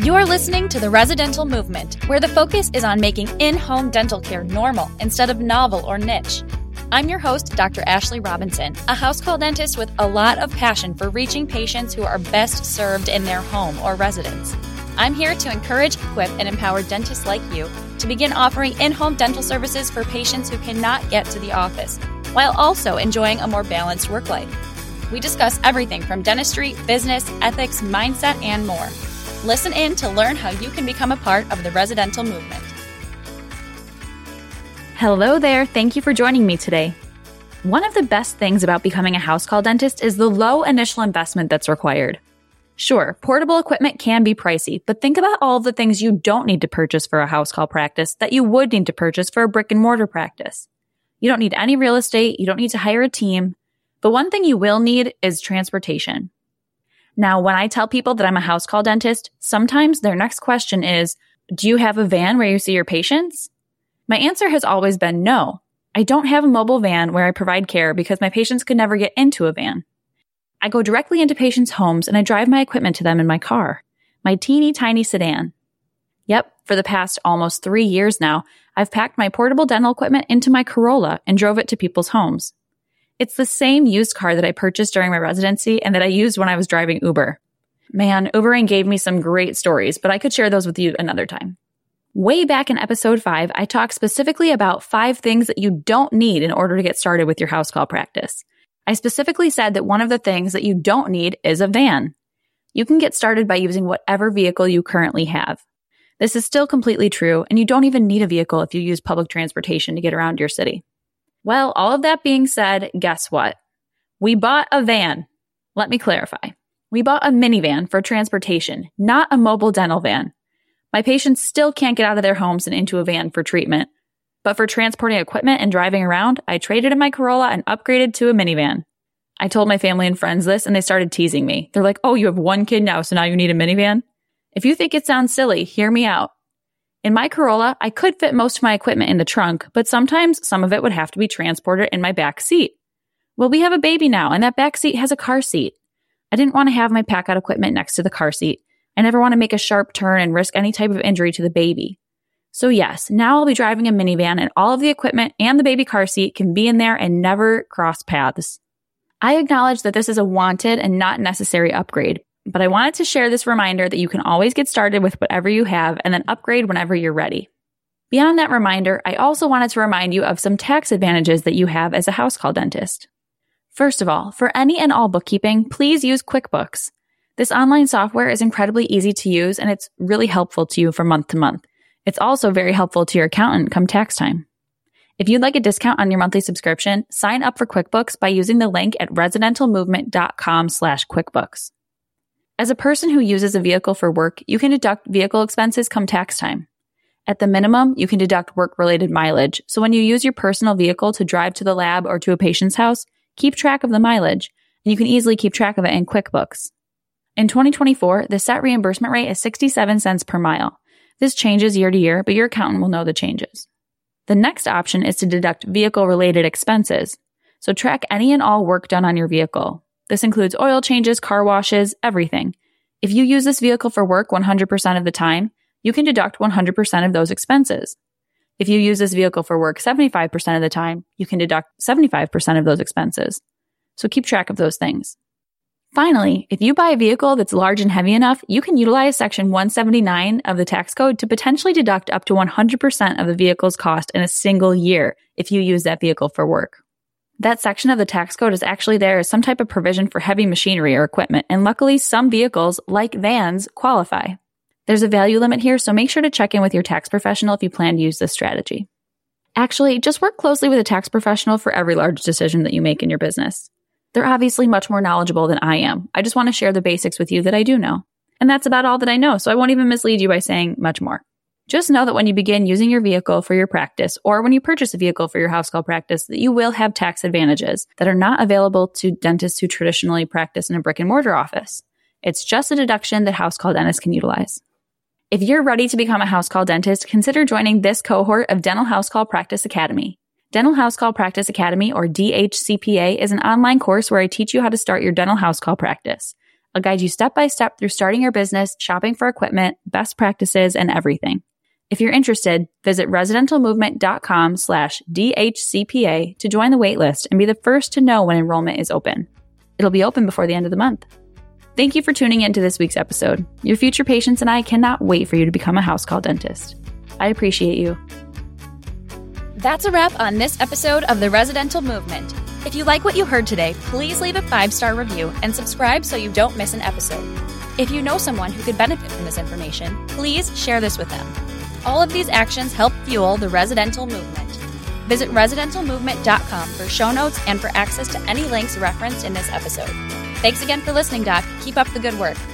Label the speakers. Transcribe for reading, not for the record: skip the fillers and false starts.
Speaker 1: You're listening to The Residential Movement, where the focus is on making in-home dental care normal instead of novel or niche. I'm your host, Dr. Ashley Robinson, a house call dentist with a lot of passion for reaching patients who are best served in their home or residence. I'm here to encourage, equip, and empower dentists like you to begin offering in-home dental services for patients who cannot get to the office, while also enjoying a more balanced work life. We discuss everything from dentistry, business, ethics, mindset, and more. Listen in to learn how you can become a part of the residential movement. Hello there. Thank you for joining me today. One of the best things about becoming a house call dentist is the low initial investment that's required. Sure, portable equipment can be pricey, but think about all of the things you don't need to purchase for a house call practice that you would need to purchase for a brick and mortar practice. You don't need any real estate. You don't need to hire a team. But one thing you will need is transportation. Now, when I tell people that I'm a house call dentist, sometimes their next question is, do you have a van where you see your patients? My answer has always been no. I don't have a mobile van where I provide care because my patients could never get into a van. I go directly into patients' homes and I drive my equipment to them in my car, my teeny tiny sedan. Yep, for the past almost 3 years now, I've packed my portable dental equipment into my Corolla and drove it to people's homes. It's the same used car that I purchased during my residency and that I used when I was driving Uber. Man, Ubering gave me some great stories, but I could share those with you another time. Way back in episode 5, I talked specifically about 5 things that you don't need in order to get started with your house call practice. I specifically said that one of the things that you don't need is a van. You can get started by using whatever vehicle you currently have. This is still completely true, and you don't even need a vehicle if you use public transportation to get around your city. Well, all of that being said, guess what? We bought a van. Let me clarify. We bought a minivan for transportation, not a mobile dental van. My patients still can't get out of their homes and into a van for treatment. But for transporting equipment and driving around, I traded in my Corolla and upgraded to a minivan. I told my family and friends this and they started teasing me. They're like, oh, you have 1 kid now, so now you need a minivan? If you think it sounds silly, hear me out. In my Corolla, I could fit most of my equipment in the trunk, but sometimes some of it would have to be transported in my back seat. Well, we have a baby now, and that back seat has a car seat. I didn't want to have my pack-out equipment next to the car seat. I never want to make a sharp turn and risk any type of injury to the baby. So yes, now I'll be driving a minivan and all of the equipment and the baby car seat can be in there and never cross paths. I acknowledge that this is a wanted and not necessary upgrade, but I wanted to share this reminder that you can always get started with whatever you have and then upgrade whenever you're ready. Beyond that reminder, I also wanted to remind you of some tax advantages that you have as a house call dentist. First of all, for any and all bookkeeping, please use QuickBooks. This online software is incredibly easy to use and it's really helpful to you from month to month. It's also very helpful to your accountant come tax time. If you'd like a discount on your monthly subscription, sign up for QuickBooks by using the link at residentialmovement.com/QuickBooks. As a person who uses a vehicle for work, you can deduct vehicle expenses come tax time. At the minimum, you can deduct work-related mileage. So when you use your personal vehicle to drive to the lab or to a patient's house, keep track of the mileage, and you can easily keep track of it in QuickBooks. In 2024, the set reimbursement rate is 67 cents per mile. This changes year to year, but your accountant will know the changes. The next option is to deduct vehicle-related expenses. So track any and all work done on your vehicle. This includes oil changes, car washes, everything. If you use this vehicle for work 100% of the time, you can deduct 100% of those expenses. If you use this vehicle for work 75% of the time, you can deduct 75% of those expenses. So keep track of those things. Finally, if you buy a vehicle that's large and heavy enough, you can utilize Section 179 of the tax code to potentially deduct up to 100% of the vehicle's cost in a single year if you use that vehicle for work. That section of the tax code is actually there as some type of provision for heavy machinery or equipment, and luckily some vehicles, like vans, qualify. There's a value limit here, so make sure to check in with your tax professional if you plan to use this strategy. Actually, just work closely with a tax professional for every large decision that you make in your business. They're obviously much more knowledgeable than I am. I just want to share the basics with you that I do know. And that's about all that I know, so I won't even mislead you by saying much more. Just know that when you begin using your vehicle for your practice, or when you purchase a vehicle for your house call practice, that you will have tax advantages that are not available to dentists who traditionally practice in a brick and mortar office. It's just a deduction that house call dentists can utilize. If you're ready to become a house call dentist, consider joining this cohort of Dental House Call Practice Academy. Dental House Call Practice Academy, or DHCPA, is an online course where I teach you how to start your dental house call practice. I'll guide you step by step through starting your business, shopping for equipment, best practices, and everything. If you're interested, visit residentialmovement.com/DHCPA to join the waitlist and be the first to know when enrollment is open. It'll be open before the end of the month. Thank you for tuning in to this week's episode. Your future patients and I cannot wait for you to become a house call dentist. I appreciate you. That's a wrap on this episode of The Residential Movement. If you like what you heard today, please leave a 5-star review and subscribe so you don't miss an episode. If you know someone who could benefit from this information, please share this with them. All of these actions help fuel the residential movement. Visit residentialmovement.com for show notes and for access to any links referenced in this episode. Thanks again for listening, Doc. Keep up the good work.